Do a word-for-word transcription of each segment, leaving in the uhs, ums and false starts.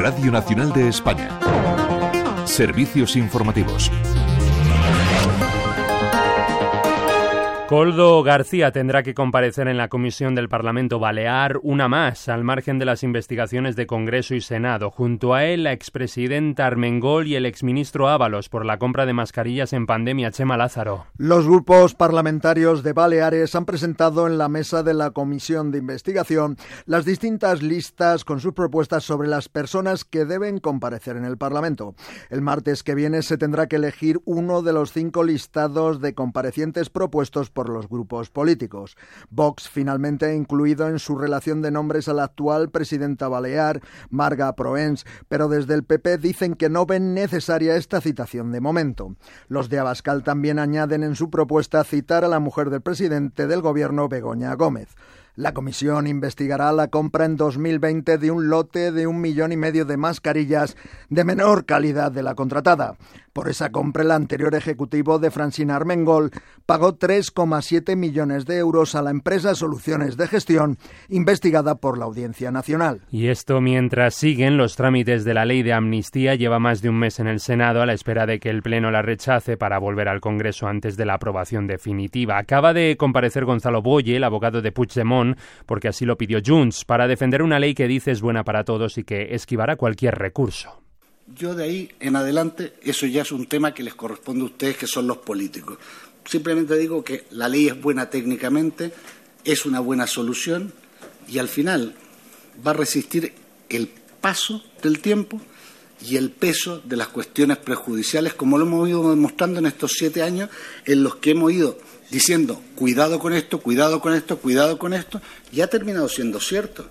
Radio Nacional de España. Servicios informativos. Koldo García tendrá que comparecer en la Comisión del Parlamento Balear, una más, al margen de las investigaciones de Congreso y Senado. Junto a él, la expresidenta Armengol y el exministro Ábalos por la compra de mascarillas en pandemia. Chema Lázaro. Los grupos parlamentarios de Baleares han presentado en la mesa de la Comisión de Investigación las distintas listas con sus propuestas sobre las personas que deben comparecer en el Parlamento. El martes que viene se tendrá que elegir uno de los cinco listados de comparecientes propuestos por los grupos políticos. Vox finalmente ha incluido en su relación de nombres a la actual presidenta balear, Marga Proens, pero desde el P P dicen que no ven necesaria esta citación de momento. Los de Abascal también añaden en su propuesta citar a la mujer del presidente del gobierno, Begoña Gómez. La comisión investigará la compra en dos mil veinte de un lote de un millón y medio de mascarillas de menor calidad de la contratada. Por esa compra, el anterior ejecutivo de Francina Armengol pagó tres coma siete millones de euros a la empresa Soluciones de Gestión, investigada por la Audiencia Nacional. Y esto mientras siguen los trámites de la ley de amnistía. Lleva más de un mes en el Senado a la espera de que el Pleno la rechace para volver al Congreso antes de la aprobación definitiva. Acaba de comparecer Gonzalo Boye, el abogado de Puigdemont, porque así lo pidió Junts, para defender una ley que dice es buena para todos y que esquivará cualquier recurso. Yo de ahí en adelante, eso ya es un tema que les corresponde a ustedes, que son los políticos. Simplemente digo que la ley es buena técnicamente, es una buena solución y al final va a resistir el paso del tiempo y el peso de las cuestiones prejudiciales, como lo hemos ido demostrando en estos siete años, en los que hemos ido diciendo cuidado con esto, cuidado con esto, cuidado con esto, y ha terminado siendo cierto.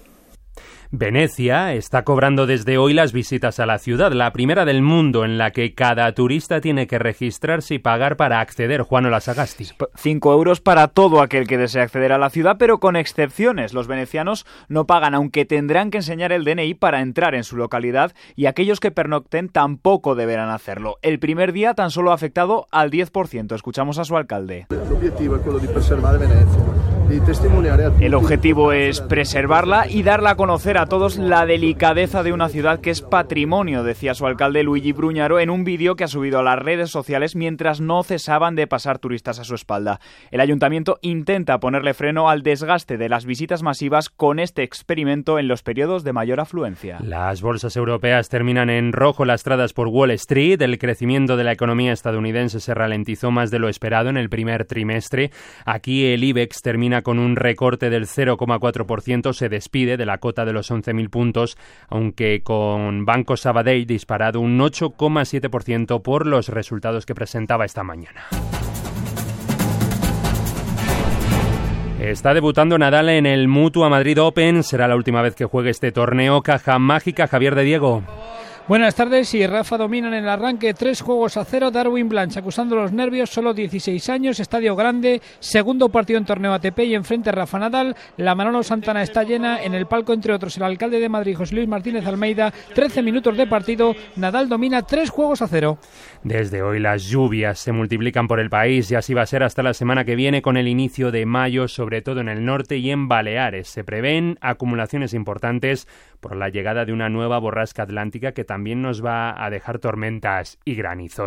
Venecia está cobrando desde hoy las visitas a la ciudad, la primera del mundo en la que cada turista tiene que registrarse y pagar para acceder. Juan Olasagasti. Cinco euros para todo aquel que desee acceder a la ciudad, pero con excepciones. Los venecianos no pagan, aunque tendrán que enseñar el D N I para entrar en su localidad, y aquellos que pernocten tampoco deberán hacerlo. El primer día tan solo ha afectado al diez por ciento. Escuchamos a su alcalde. El objetivo es preservarla y darla a conocer a todos la delicadeza de una ciudad que es patrimonio, decía su alcalde Luigi Bruñaro en un vídeo que ha subido a las redes sociales mientras no cesaban de pasar turistas a su espalda. El ayuntamiento intenta ponerle freno al desgaste de las visitas masivas con este experimento en los periodos de mayor afluencia. Las bolsas europeas terminan en rojo lastradas por Wall Street. El crecimiento de la economía estadounidense se ralentizó más de lo esperado en el primer trimestre. Aquí el IBEX termina con un recorte del cero coma cuatro por ciento, se despide de la cota de los once mil puntos, aunque con Banco Sabadell disparado un ocho coma siete por ciento por los resultados que presentaba esta mañana. Está debutando Nadal en el Mutua Madrid Open, será la última vez que juegue este torneo. Caja mágica, Javier de Diego. Buenas tardes, y Rafa domina en el arranque tres juegos a cero. Darwin Blanch acusando los nervios, solo dieciséis años, estadio grande, segundo partido en torneo A T P y enfrente Rafa Nadal. La Manolo Santana está llena, en el palco entre otros el alcalde de Madrid, José Luis Martínez Almeida. trece minutos de partido, Nadal domina tres juegos a cero. Desde hoy las lluvias se multiplican por el país y así va a ser hasta la semana que viene con el inicio de mayo, sobre todo en el norte y en Baleares. Se prevén acumulaciones importantes por la llegada de una nueva borrasca atlántica que también nos va a dejar tormentas y granizo.